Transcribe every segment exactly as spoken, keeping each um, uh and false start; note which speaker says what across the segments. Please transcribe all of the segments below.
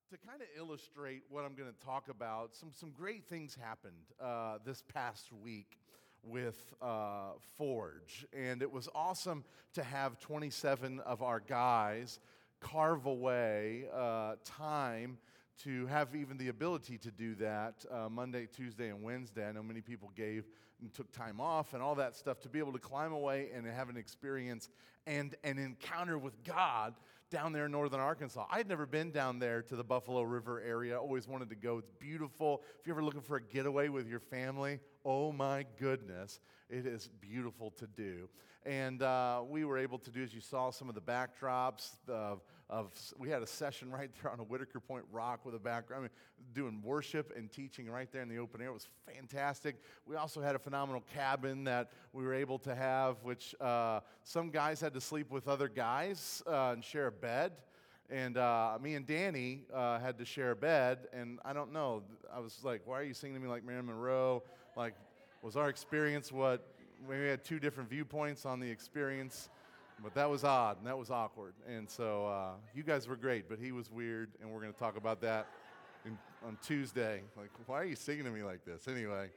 Speaker 1: to kind of illustrate what I'm going to talk about, some, some great things happened uh, this past week with uh, Forge. And it was awesome to have twenty-seven of our guys carve away uh, time to have even the ability to do that uh, Monday, Tuesday, and Wednesday. I know many people gave and took time off and all that stuff to be able to climb away and have an experience and an encounter with God down there in northern Arkansas. I'd never been down there to the Buffalo River area. Always wanted to go. It's beautiful. If you're ever looking for a getaway with your family, oh my goodness, it is beautiful to do. And uh, we were able to do, as you saw, some of the backdrops of, of we had a session right there on a Whitaker Point rock with a background, I mean, doing worship and teaching right there in the open air. It was fantastic. We also had a phenomenal cabin that we were able to have, which uh, some guys had to sleep with other guys uh, and share a bed. And uh, me and Danny uh, had to share a bed, and I don't know. I was like, why are you singing to me like Marilyn Monroe? Like, was our experience what? We had two different viewpoints on the experience, but that was odd, and that was awkward. And so uh, you guys were great, but he was weird, and we're going to talk about that in, on Tuesday. Like, why are you singing to me like this? Anyway.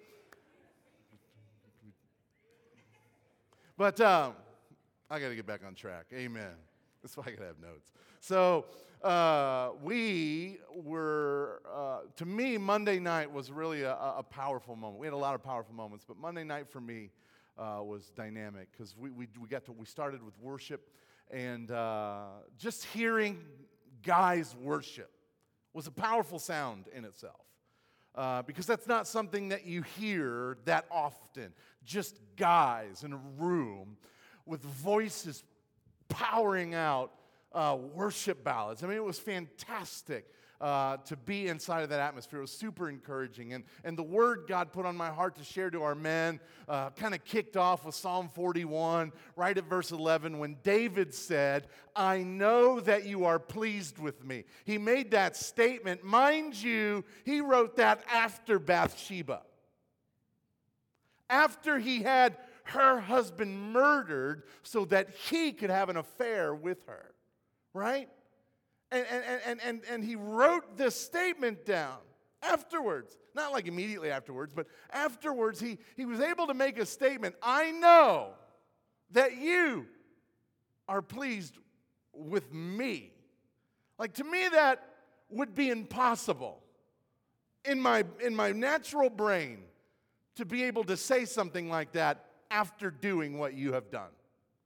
Speaker 1: But um, I got to get back on track. Amen. That's why I got to have notes. So uh, we were, uh, to me, Monday night was really a, a powerful moment. We had a lot of powerful moments, but Monday night for me uh, was dynamic because we, we we got to we started with worship, and uh, just hearing guys worship was a powerful sound in itself. Uh, because that's not something that you hear that often. Just guys in a room with voices powering out uh, worship ballads. I mean, it was fantastic uh, to be inside of that atmosphere. It was super encouraging. And, and the word God put on my heart to share to our men uh, kind of kicked off with Psalm forty-one, right at verse eleven, when David said, I know that you are pleased with me. He made that statement. Mind you, he wrote that after Bathsheba. After he had her husband murdered so that he could have an affair with her, right? And, and, and, and, and he wrote this statement down afterwards. Not like immediately afterwards, but afterwards he, he was able to make a statement. I know that you are pleased with me. Like, to me, that would be impossible in my, in my natural brain to be able to say something like that after doing what you have done.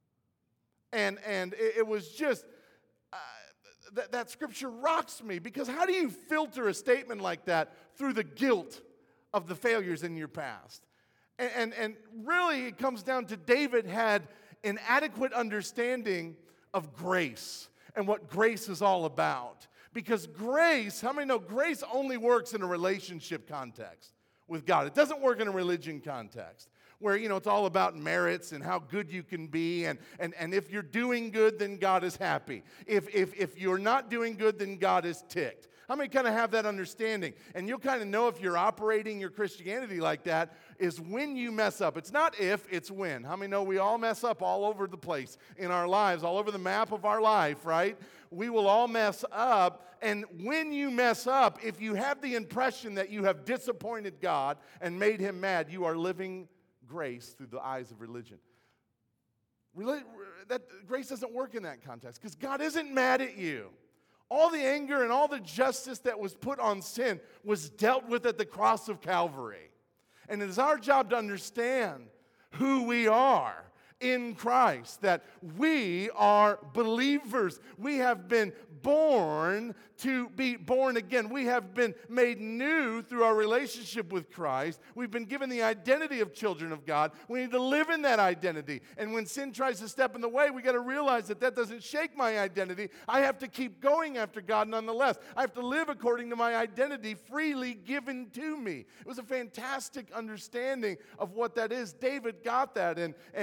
Speaker 1: And and it, it was just, uh, th- that scripture rocks me, because how do you filter a statement like that through the guilt of the failures in your past? And, and, and really it comes down to David had an adequate understanding of grace and what grace is all about. Because grace, how many know grace only works in a relationship context with God? It doesn't work in a religion context, where, you know, it's all about merits and how good you can be, and, and, and if you're doing good, then God is happy. If, if, if you're not doing good, then God is ticked. How many kind of have that understanding? And you'll kind of know if you're operating your Christianity like that is when you mess up. It's not if, it's when. How many know we all mess up all over the place in our lives, all over the map of our life, right? We will all mess up, and when you mess up, if you have the impression that you have disappointed God and made him mad, you are living grace through the eyes of religion. Reli- that grace doesn't work in that context, because God isn't mad at you. All the anger and all the justice that was put on sin was dealt with at the cross of Calvary. And it is our job to understand who we are in Christ, that we are believers. We have been born to be born again. We have been made new through our relationship with Christ. We've been given the identity of children of God. We need to live in that identity. And when sin tries to step in the way, we got to realize that that doesn't shake my identity. I have to keep going after God nonetheless. I have to live according to my identity freely given to me. It was a fantastic understanding of what that is. David got that, and, and, and I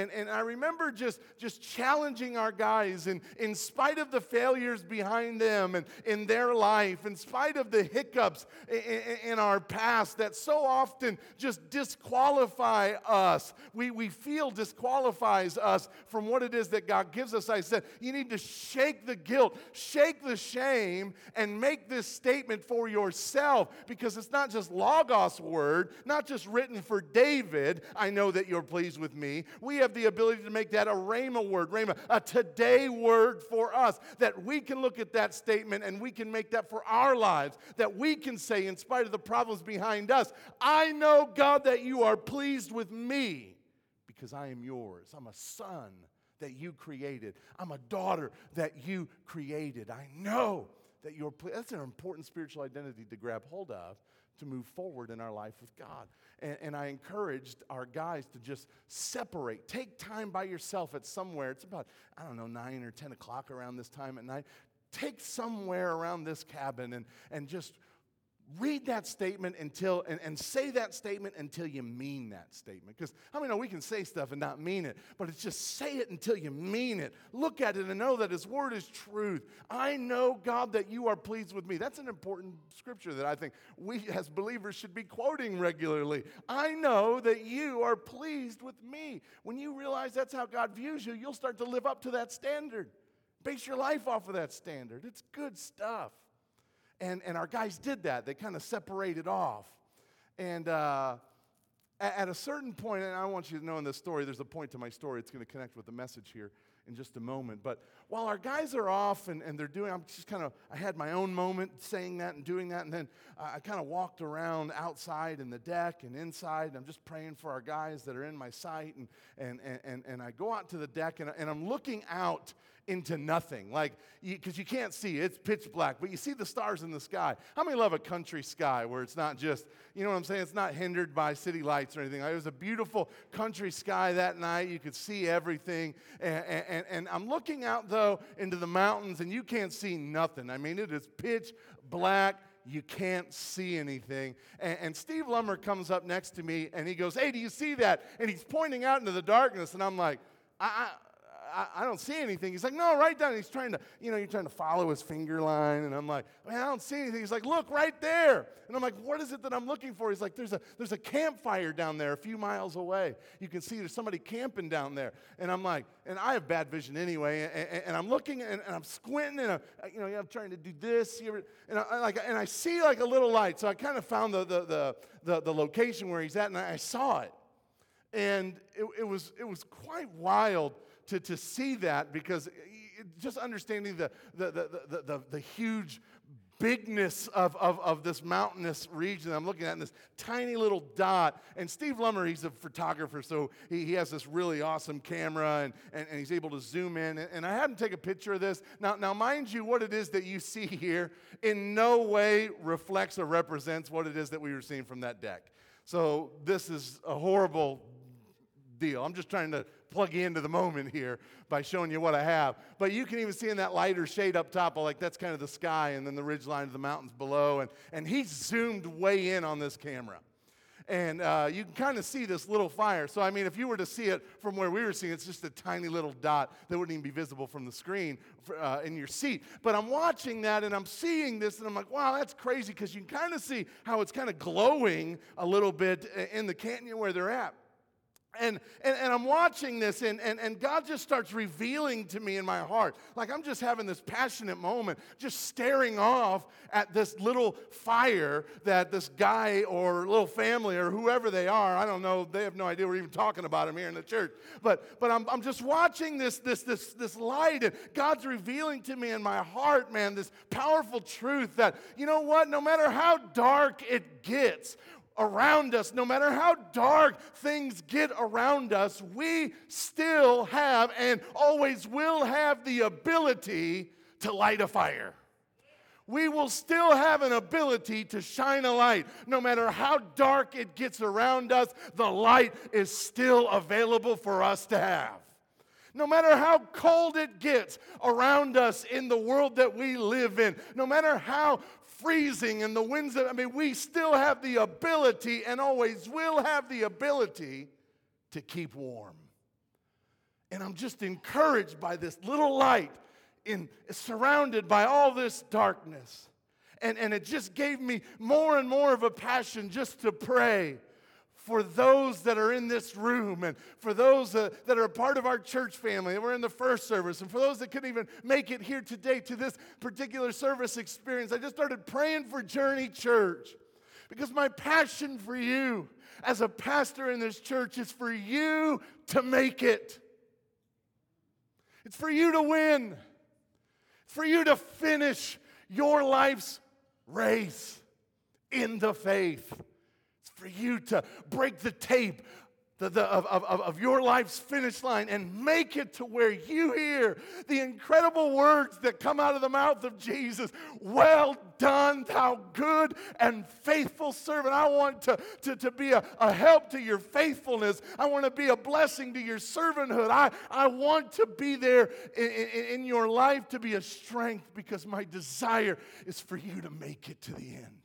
Speaker 1: remember just, just challenging our guys, and in spite of the failures behind them and in their life, in spite of the hiccups in, in our past that so often just disqualify us, we, we feel disqualifies us from what it is that God gives us. I said, you need to shake the guilt, shake the shame, and make this statement for yourself, because it's not just Logos word, not just written for David, I know that you're pleased with me. We have the ability to make that a Rhema word, Rhema, a today word for us, that we can look at that statement and we can make that for our lives, that we can say, in spite of the problems behind us, I know, God, that you are pleased with me because I am yours. I'm a son that you created. I'm a daughter that you created. I know that you're pleased. That's an important spiritual identity to grab hold of to move forward in our life with God. And, and I encouraged our guys to just separate. Take time by yourself at somewhere. It's about, I don't know, nine or ten o'clock around this time at night. Take somewhere around this cabin and, and just read that statement until, and, and say that statement until you mean that statement. Because, I mean, we can say stuff and not mean it, but it's just say it until you mean it. Look at it and know that His Word is truth. I know, God, that you are pleased with me. That's an important scripture that I think we as believers should be quoting regularly. I know that you are pleased with me. When you realize that's how God views you, you'll start to live up to that standard. Base your life off of that standard. It's good stuff. And, and our guys did that. They kind of separated off. And uh, at, at a certain point, and I want you to know in this story, there's a point to my story. It's going to connect with the message here in just a moment. But while our guys are off and, and they're doing, I'm just kind of, I had my own moment saying that and doing that. And then uh, I kind of walked around outside in the deck and inside. And I'm just praying for our guys that are in my sight. And, and, and, and I go out to the deck and, and I'm looking out into nothing, like, because you, you can't see, it's pitch black, but you see the stars in the sky. How many love a country sky where it's not just, you know what I'm saying, it's not hindered by city lights or anything. It was a beautiful country sky that night. You could see everything, and, and, and I'm looking out, though, into the mountains, and you can't see nothing. I mean, it is pitch black. You can't see anything. And, and Steve Lummer comes up next to me, and he goes, hey, do you see that? And he's pointing out into the darkness, and I'm like, I... I I, I don't see anything. He's like, no, right down. He's trying to, you know, you're trying to follow his finger line. And I'm like, man, I don't see anything. He's like, look, right there. And I'm like, what is it that I'm looking for? He's like, there's a there's a campfire down there a few miles away. You can see there's somebody camping down there. And I'm like, and I have bad vision anyway. And, and, and I'm looking and, and I'm squinting and I'm, you know, I'm trying to do this here. And I, like, and I see like a little light. So I kind of found the the the the, the location where he's at, and I, I saw it. And it, it was it was quite wild to, to see that, because just understanding the, the, the, the, the, the huge bigness of, of, of this mountainous region I'm looking at in this tiny little dot. And Steve Lummer, he's a photographer, so he, he has this really awesome camera, and, and, and he's able to zoom in. And, and I had him take a picture of this. Now, now, mind you, what it is that you see here in no way reflects or represents what it is that we were seeing from that deck. So this is a horrible deal. I'm just trying to plug you into the moment here by showing you what I have. But you can even see in that lighter shade up top, like that's kind of the sky, and then the ridge line of the mountains below. And, and he's zoomed way in on this camera. And uh, you can kind of see this little fire. So, I mean, if you were to see it from where we were seeing it, it's just a tiny little dot that wouldn't even be visible from the screen for, uh, in your seat. But I'm watching that, and I'm seeing this, and I'm like, wow, that's crazy, because you can kind of see how it's kind of glowing a little bit in the canyon where they're at. And, and and I'm watching this, and, and, and God just starts revealing to me in my heart. Like I'm just having this passionate moment, just staring off at this little fire that this guy or little family or whoever they are, I don't know, they have no idea we're even talking about them here in the church. But but I'm I'm just watching this this this this light, and God's revealing to me in my heart, man, this powerful truth that, you know what, no matter how dark it gets around us, no matter how dark things get around us, we still have and always will have the ability to light a fire. We will still have an ability to shine a light. No matter how dark it gets around us, the light is still available for us to have. No matter how cold it gets around us in the world that we live in, no matter how freezing and the winds that, I mean, we still have the ability and always will have the ability to keep warm. And I'm just encouraged by this little light in surrounded by all this darkness. And, and it just gave me more and more of a passion just to pray for those that are in this room and for those uh, that are a part of our church family that were in the first service and for those that couldn't even make it here today to this particular service experience. I just started praying for Journey Church because my passion for you as a pastor in this church is for you to make it. It's for you to win. It's for you to finish your life's race in the faith. It's for you to break the tape the, the, of, of, of your life's finish line and make it to where you hear the incredible words that come out of the mouth of Jesus. Well done, thou good and faithful servant. I want to, to, to be a, a help to your faithfulness. I want to be a blessing to your servanthood. I, I want to be there in, in, in your life to be a strength because my desire is for you to make it to the end.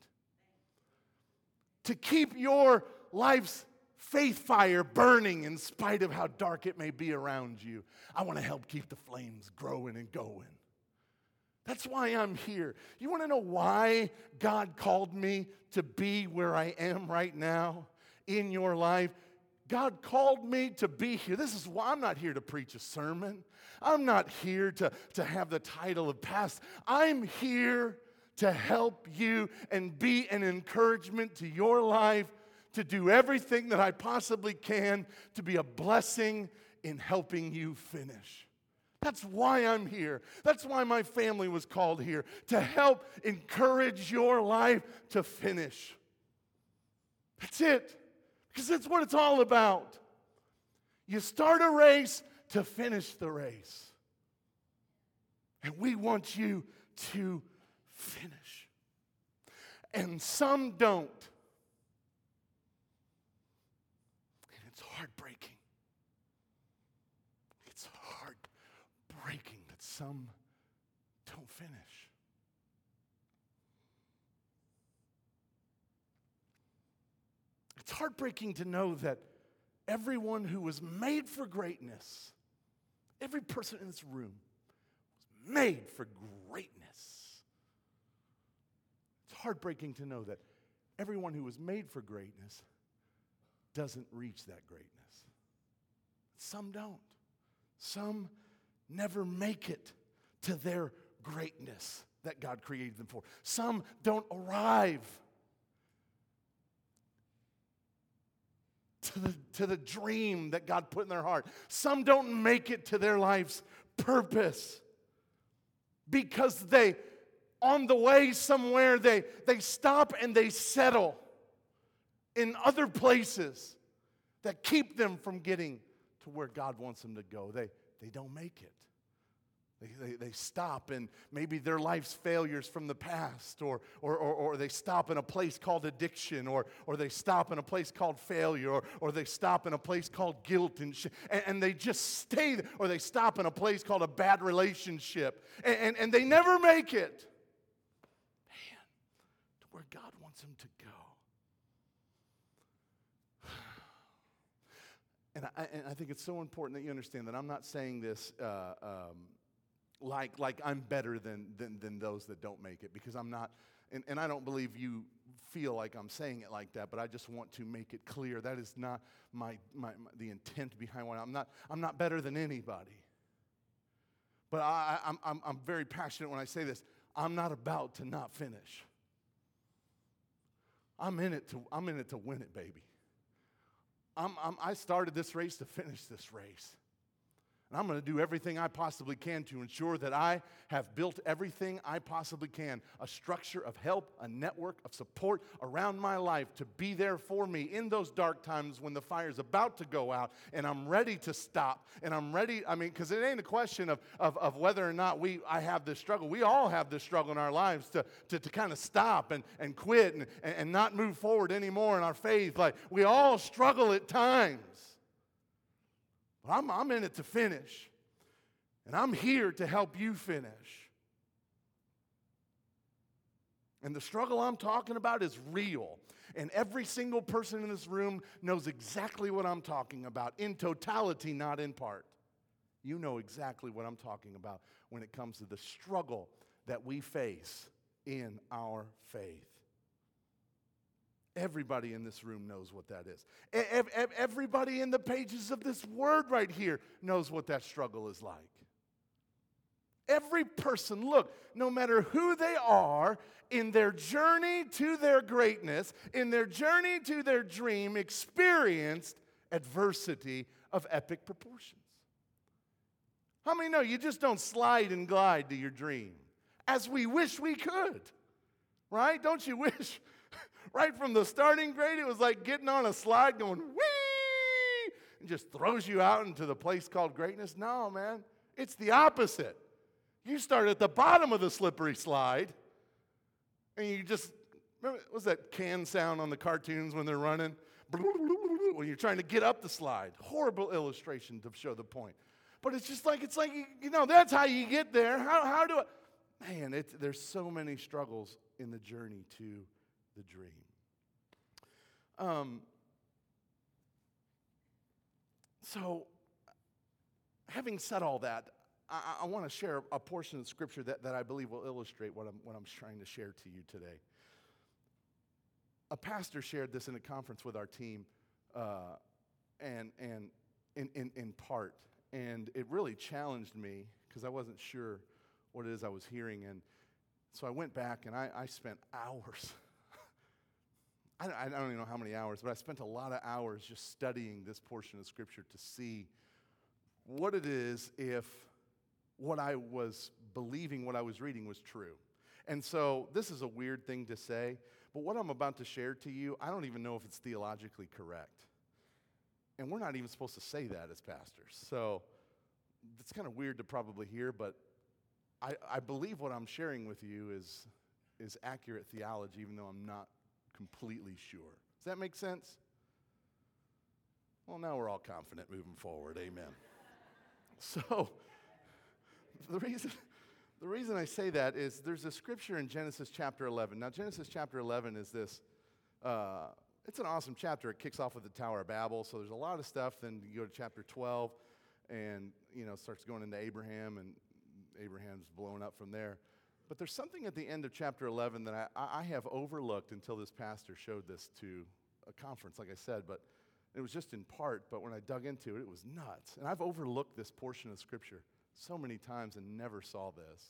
Speaker 1: To keep your life's faith fire burning in spite of how dark it may be around you. I want to help keep the flames growing and going. That's why I'm here. You want to know why God called me to be where I am right now in your life? God called me to be here. This is why I'm not here to preach a sermon. I'm not here to, to have the title of pastor. I'm here to help you and be an encouragement to your life, to do everything that I possibly can to be a blessing in helping you finish. That's why I'm here. That's why my family was called here, to help encourage your life to finish. That's it, because that's what it's all about. You start a race to finish the race. And we want you to finish. And some don't. Heartbreaking. It's heartbreaking that some don't finish. It's heartbreaking to know that everyone who was made for greatness, every person in this room was made for greatness. It's heartbreaking to know that everyone who was made for greatness doesn't reach that greatness. Some don't. Some never make it to their greatness that God created them for. Some don't arrive to the, to the dream that God put in their heart. Some don't make it to their life's purpose because they, on the way somewhere, they, they stop and they settle in other places that keep them from getting to where God wants them to go. They, they don't make it. They, they, they stop in maybe their life's failures from the past, or, or, or, or they stop in a place called addiction, or, or they stop in a place called failure, or, or they stop in a place called guilt, and, sh- and, and they just stay there, or they stop in a place called a bad relationship, and, and, and they never make it, man, to where God wants them to go. And I, and I think it's so important that you understand that I'm not saying this uh, um, like, like I'm better than, than, than those that don't make it, because I'm not, and, and I don't believe you feel like I'm saying it like that, but I just want to make it clear that is not my, my, my the intent behind what I'm not. I'm not better than anybody. But I, I'm, I'm, I'm very passionate when I say this. I'm not about to not finish. I'm in it to, I'm in it to win it, baby. I'm, I'm, I started this race to finish this race. And I'm going to do everything I possibly can to ensure that I have built everything I possibly can, a structure of help, a network of support around my life to be there for me in those dark times when the fire's about to go out and I'm ready to stop. And I'm ready, I mean, because it ain't a question of, of, of whether or not we I have this struggle. We all have this struggle in our lives to, to, to kind of stop and, and quit and, and not move forward anymore in our faith. Like, we all struggle at times. But I'm, I'm in it to finish. And I'm here to help you finish. And the struggle I'm talking about is real. And every single person in this room knows exactly what I'm talking about, in totality, not in part. You know exactly what I'm talking about when it comes to the struggle that we face in our faith. Everybody in this room knows what that is. E- Everybody in the pages of this word right here knows what that struggle is like. Every person, look, no matter who they are, in their journey to their greatness, in their journey to their dream, experienced adversity of epic proportions. How many know you just don't slide and glide to your dream? As we wish we could, right? Don't you wish? Right from the starting grade, it was like getting on a slide going, whee, and just throws you out into the place called greatness. No, man, it's the opposite. You start at the bottom of the slippery slide, and you just, remember, what was that can sound on the cartoons when they're running? When you're trying to get up the slide. Horrible illustration to show the point. But it's just like, it's like, you know, that's how you get there. How, how do I? Man, it's, there's so many struggles in the journey to the dream. Um, so, having said all that, I, I want to share a portion of Scripture that, that I believe will illustrate what I'm, what I'm trying to share to you today. A pastor shared this in a conference with our team, uh, and, and in, in, in part, and it really challenged me because I wasn't sure what it is I was hearing, and so I went back and I, I spent hours. I, don't, I don't even know how many hours, but I spent a lot of hours just studying this portion of Scripture to see what it is if what I was believing, what I was reading was true. And so this is a weird thing to say, but what I'm about to share to you, I don't even know if it's theologically correct. And we're not even supposed to say that as pastors. So it's kind of weird to probably hear, but I, I believe what I'm sharing with you is, is accurate theology, even though I'm not completely sure. Does that make sense? Well, now we're all confident moving forward. Amen. So the reason, the reason I say that is there's a scripture in Genesis chapter eleven. Now, Genesis chapter eleven is this, uh, it's an awesome chapter. It kicks off with the Tower of Babel, so there's a lot of stuff. Then you go to chapter twelve, and, you know, starts going into Abraham, and Abraham's blown up from there. But there's something at the end of chapter eleven that I, I have overlooked until this pastor showed this to a conference, like I said, but it was just in part, but when I dug into it, it was nuts. And I've overlooked this portion of Scripture so many times and never saw this.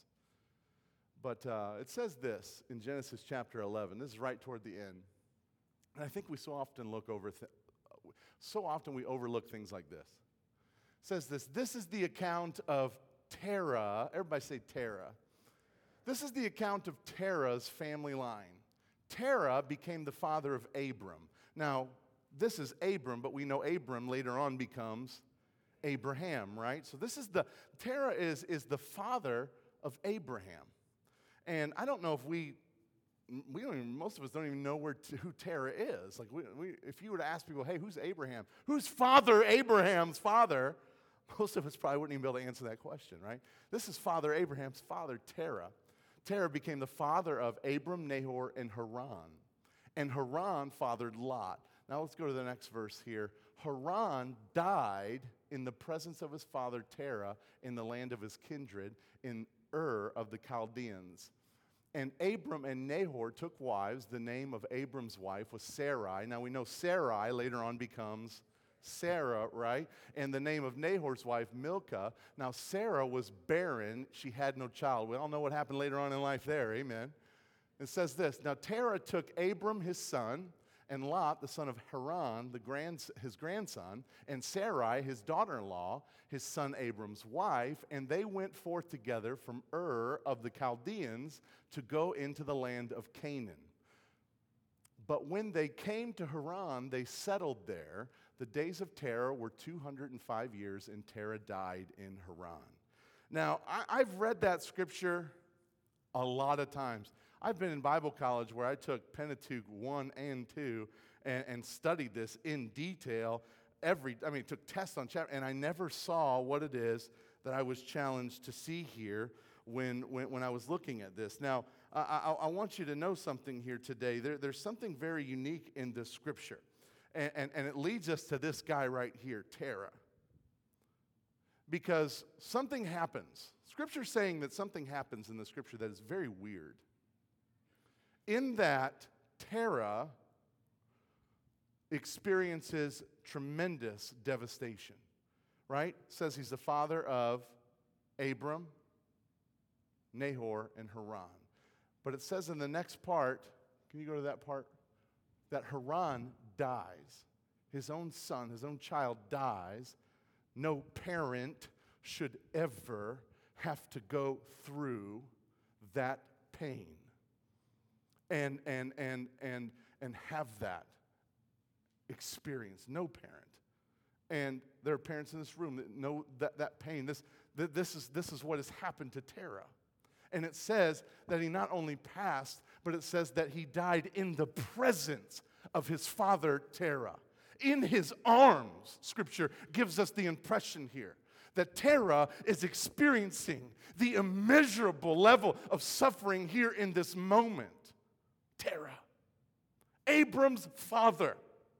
Speaker 1: But uh, it says this in Genesis chapter eleven. This is right toward the end. And I think we so often look over, th- so often we overlook things like this. It says this, this is the account of Terah. Everybody say Terah. This is the account of Terah's family line. Terah became the father of Abram. Now, this is Abram, but we know Abram later on becomes Abraham, right? So this is the, Terah is, is the father of Abraham. And I don't know if we, we don't even, most of us don't even know where t- who Terah is. Like, we, we, if you were to ask people, hey, who's Abraham? Who's father Abraham's father? Most of us probably wouldn't even be able to answer that question, right? This is Father Abraham's father, Terah. Terah became the father of Abram, Nahor, and Haran. And Haran fathered Lot. Now let's go to the next verse here. Haran died in the presence of his father Terah in the land of his kindred in Ur of the Chaldeans. And Abram and Nahor took wives. The name of Abram's wife was Sarai. Now we know Sarai later on becomes Sarah, right? And the name of Nahor's wife, Milcah. Now, Sarah was barren. She had no child. We all know what happened later on in life there. Amen. It says this. Now, Terah took Abram, his son, and Lot, the son of Haran, the grands, his grandson, and Sarai, his daughter-in-law, his son Abram's wife, and they went forth together from Ur of the Chaldeans to go into the land of Canaan. But when they came to Haran, they settled there. The days of Terah were two hundred five years, and Terah died in Haran. Now, I, I've read that scripture a lot of times. I've been in Bible college where I took Pentateuch one and two and, and studied this in detail. Every, I mean, took tests on chapter, and I never saw what it is that I was challenged to see here when, when, when I was looking at this. Now, I, I, I want you to know something here today. There, there's something very unique in this scripture. And, and, and it leads us to this guy right here, Terah. because something happens. Scripture's saying that something happens in the Scripture that is very weird. In that, Terah experiences tremendous devastation, right? It says he's the father of Abram, Nahor, and Haran. But it says in the next part, can you go to that part? That Haran dies. His own son, his own child dies. No parent should ever have to go through that pain and and and and and have that experience. No parent. And there are parents in this room that know that, that pain. This, th- this, is, this is what has happened to Terah. And it says that he not only passed, but it says that he died in the presence of his father Terah. In his arms, Scripture gives us the impression here that Terah is experiencing the immeasurable level of suffering here in this moment. Terah, Abram's father.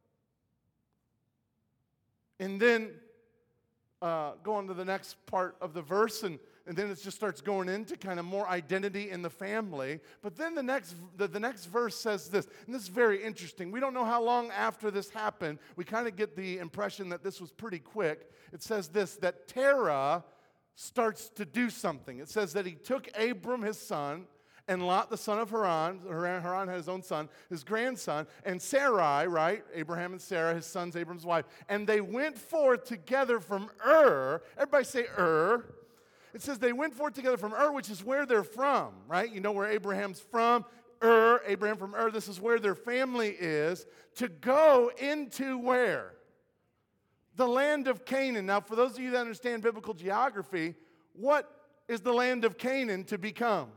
Speaker 1: And then uh, go on to the next part of the verse, and, and then it just starts going into kind of more identity in the family. But then the next, the, the next verse says this, and this is very interesting. We don't know how long after this happened. We kind of get the impression that this was pretty quick. It says this, that Terah starts to do something. It says that he took Abram, his son, and Lot, the son of Haran. Haran, Haran had his own son, his grandson, and Sarai, right? Abraham and Sarah, his son's Abram's wife. And they went forth together from Ur. Everybody say Ur. It says they went forth together from Ur, which is where they're from, right? You know where Abraham's from. Ur, Abraham from Ur. This is where their family is. To go into where? The land of Canaan. Now, for those of you that understand biblical geography, what is the land of Canaan to become?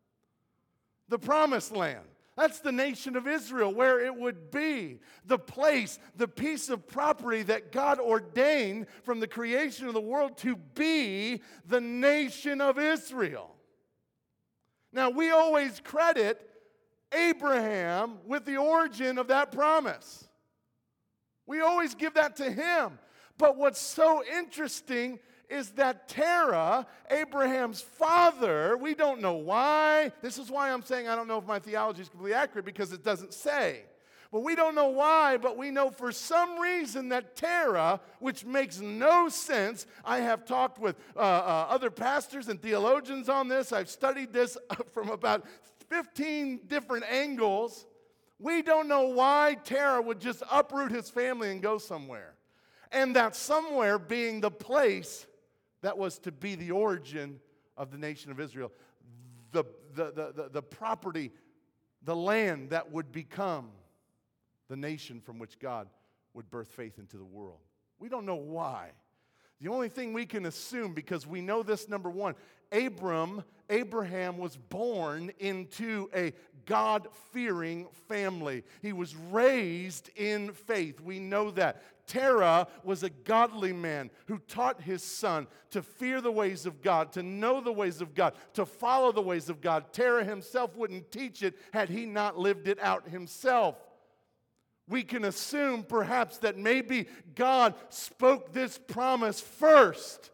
Speaker 1: The promised land. That's the nation of Israel, where it would be. The place, the piece of property that God ordained from the creation of the world to be the nation of Israel. Now, we always credit Abraham with the origin of that promise. We always give that to him. But what's so interesting is that Terah, Abraham's father, we don't know why. This is why I'm saying I don't know if my theology is completely accurate, because it doesn't say. But we don't know why, but we know for some reason that Terah, which makes no sense. I have talked with uh, uh, other pastors and theologians on this. I've studied this from about fifteen different angles. We don't know why Terah would just uproot his family and go somewhere. And that somewhere being the place that was to be the origin of the nation of Israel. The, the, the, the, the property, the land that would become the nation from which God would birth faith into the world. We don't know why. The only thing we can assume, because we know this, number one, Abram, Abraham was born into a God-fearing family. He was raised in faith. We know that. Terah was a godly man who taught his son to fear the ways of God, to know the ways of God, to follow the ways of God. Terah himself wouldn't teach it had he not lived it out himself. We can assume perhaps that maybe God spoke this promise first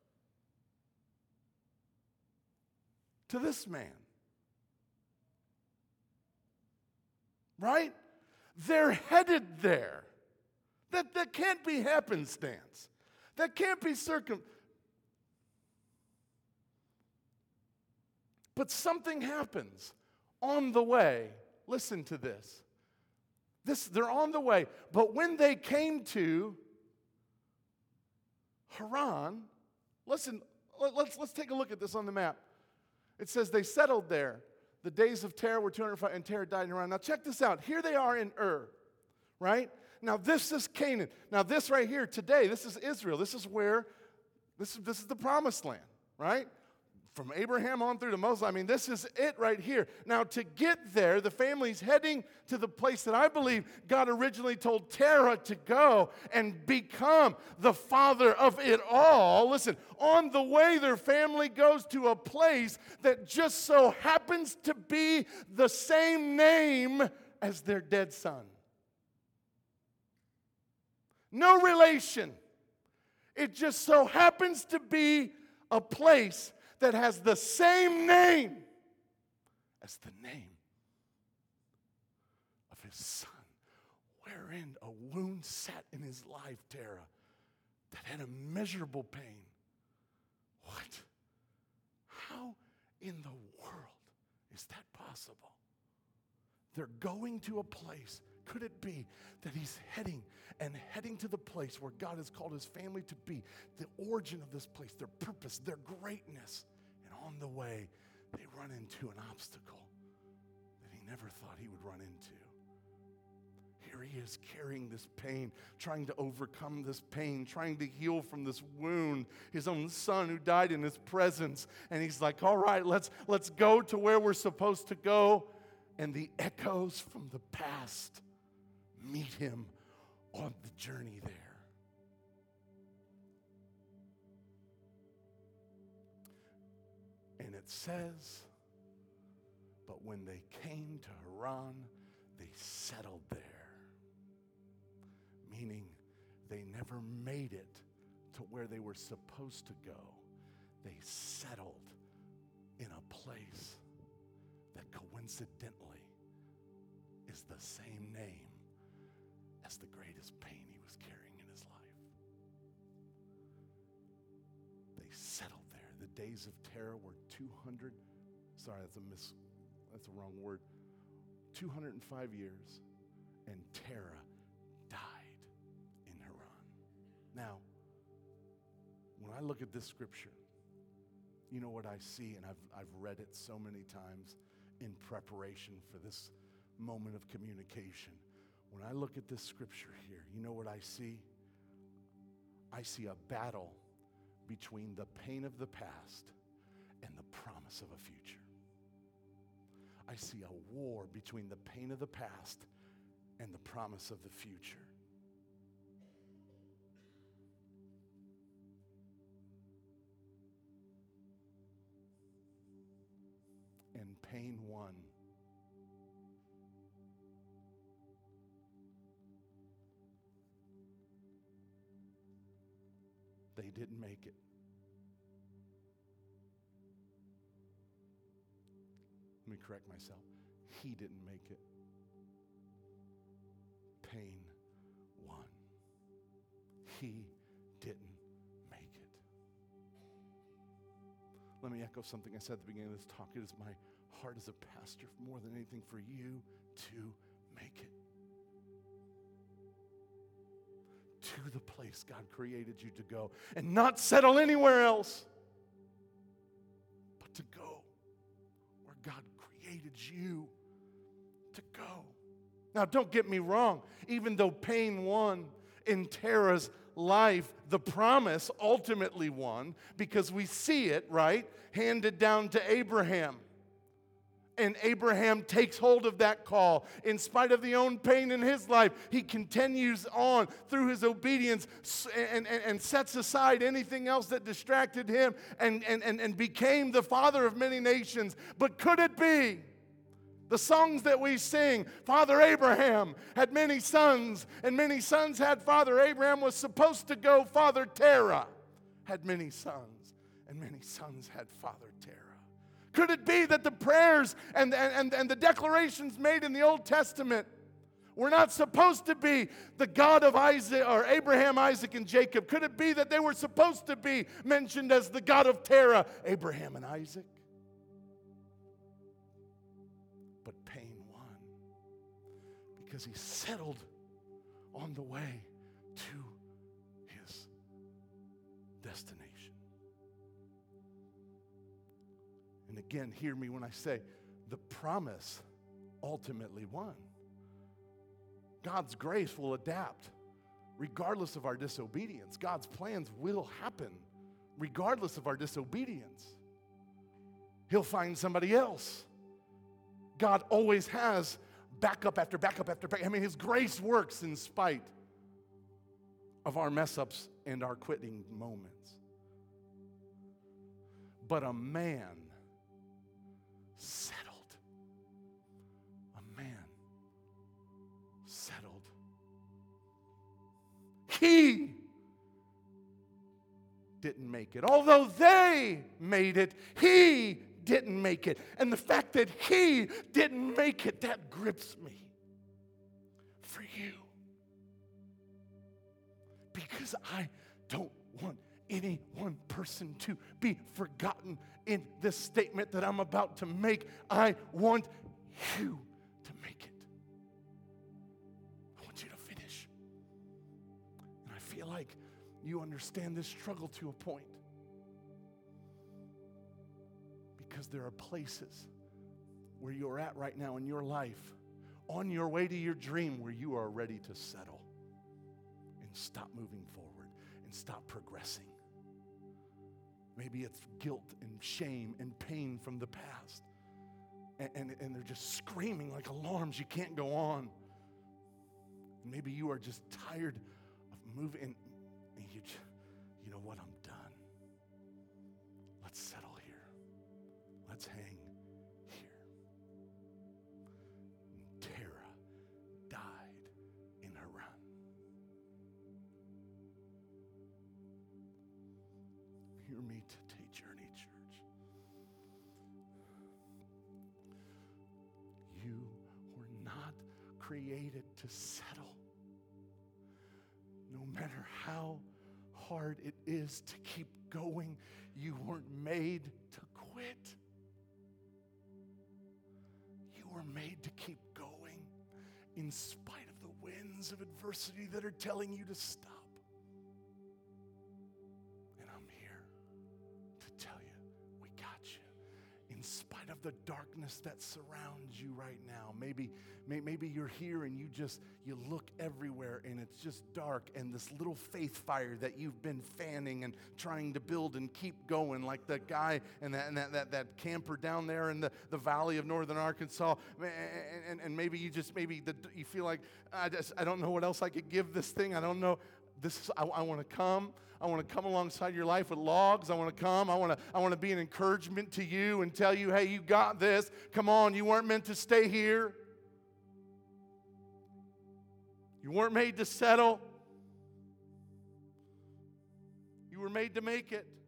Speaker 1: to this man. Right? They're headed there. That, that can't be happenstance. That can't be circum... But something happens on the way. Listen to this. This, they're on the way. But when they came to Haran, listen, let, let's, let's take a look at this on the map. It says they settled there. The days of Terah were two hundred five, and Terah died in Haran. Now check this out. Here they are in Ur, right? Now this is Canaan. Now this right here today, this is Israel. This is where, this is, this is the promised land, right? From Abraham on through to Moses. I mean, this is it right here. Now to get there, the family's heading to the place that I believe God originally told Terah to go and become the father of it all. Listen, on the way, their family goes to a place that just so happens to be the same name as their dead son. No relation. It just so happens to be a place that has the same name as the name of his son, wherein a wound sat in his life, Tara, that had immeasurable pain. What? How in the world is that possible? They're going to a place. Could it be that he's heading and heading to the place where God has called his family to be, the origin of this place, their purpose, their greatness? And on the way, they run into an obstacle that he never thought he would run into. Here he is carrying this pain, trying to overcome this pain, trying to heal from this wound, his own son who died in his presence. And he's like, all right, let's, let's go to where we're supposed to go. And the echoes from the past meet him on the journey there. And it says, but when they came to Haran, they settled there. Meaning they never made it to where they were supposed to go. They settled in a place that coincidentally is the same name as the greatest pain he was carrying in his life. They settled there. The days of terror were two hundred, sorry, that's a mis, that's a wrong word, two hundred five years, and Terah died in Haran. Now, when I look at this scripture, you know what I see, and I've, I've read it so many times in preparation for this moment of communication. When I look at this scripture here, you know what I see? I see a battle between the pain of the past and the promise of a future. I see a war between the pain of the past and the promise of the future. And pain won. They didn't make it. Let me correct myself. He didn't make it. Pain won. He didn't make it. Let me echo something I said at the beginning of this talk. It is my heart as a pastor, more than anything, for you to make it to the place God created you to go, and not settle anywhere else, but to go where God created you to go. Now, don't get me wrong. Even though pain won in Terah's life, the promise ultimately won, because we see it, right, handed down to Abraham. And Abraham takes hold of that call. In spite of the own pain in his life, he continues on through his obedience and, and, and sets aside anything else that distracted him and, and, and, and became the father of many nations. But could it be? The songs that we sing, Father Abraham had many sons, and many sons had Father Abraham, was supposed to go, Father Terah had many sons, and many sons had Father Terah. Could it be that the prayers and, and, and the declarations made in the Old Testament were not supposed to be the God of Isaac or Abraham, Isaac, and Jacob? Could it be that they were supposed to be mentioned as the God of Terah, Abraham and Isaac? But pain won because he settled on the way to his destination. And again, hear me when I say the promise ultimately won. God's grace will adapt regardless of our disobedience. God's plans will happen regardless of our disobedience. He'll find somebody else. God always has backup after backup after backup. I mean, his grace works in spite of our mess-ups and our quitting moments. But a man settled. A man settled. He didn't make it. Although they made it, he didn't make it. And the fact that he didn't make it, that grips me for you. Because I don't want any one person to be forgotten in this statement that I'm about to make. I want you to make it. I want you to finish. And I feel like you understand this struggle to a point. Because there are places where you're at right now in your life, on your way to your dream, where you are ready to settle and stop moving forward and stop progressing. Maybe it's guilt and shame and pain from the past. And, and, and they're just screaming like alarms. You can't go on. And maybe you are just tired of moving. And, and you, you know what? I'm done. Let's settle here. Let's hang here. And Tara died in her run. Hear me today, Journey Church. You were not created to settle. No matter how hard it is to keep going, you weren't made to quit. You were made to keep going in spite of the winds of adversity that are telling you to stop. In spite of the darkness that surrounds you right now. Maybe, may, maybe you're here and you just, you look everywhere and it's just dark, and this little faith fire that you've been fanning and trying to build and keep going, like the guy and that, and that, that, that camper down there in the, the valley of northern Arkansas. And, and, and maybe you just, maybe the, you feel like, I just, I don't know what else I could give this thing. I don't know. This is, I, I want to come. I want to come alongside your life with logs. I want to come. I want to, I want to be an encouragement to you and tell you, hey, you got this. Come on, you weren't meant to stay here. You weren't made to settle. You were made to make it.